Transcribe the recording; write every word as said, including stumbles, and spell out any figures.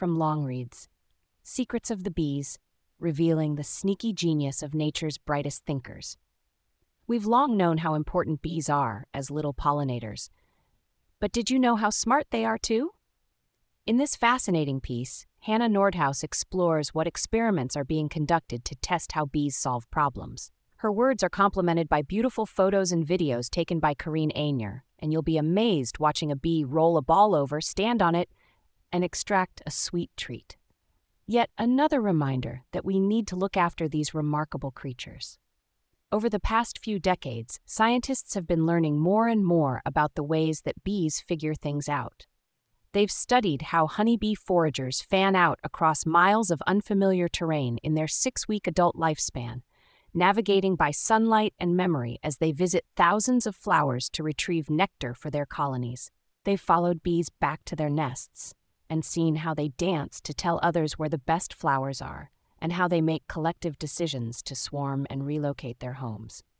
from Longreads, Secrets of the Bees, revealing the sneaky genius of nature's brightest thinkers. We've long known how important bees are as little pollinators, but did you know how smart they are too? In this fascinating piece, Hannah Nordhaus explores what experiments are being conducted to test how bees solve problems. Her words are complemented by beautiful photos and videos taken by Karine Aigner, and you'll be amazed watching a bee roll a ball over, stand on it, and extract a sweet treat. Yet another reminder that we need to look after these remarkable creatures. Over the past few decades, scientists have been learning more and more about the ways that bees figure things out. They've studied how honeybee foragers fan out across miles of unfamiliar terrain in their six-week adult lifespan, navigating by sunlight and memory as they visit thousands of flowers to retrieve nectar for their colonies. They've followed bees back to their nests and seen how they dance to tell others where the best flowers are, and how they make collective decisions to swarm and relocate their homes.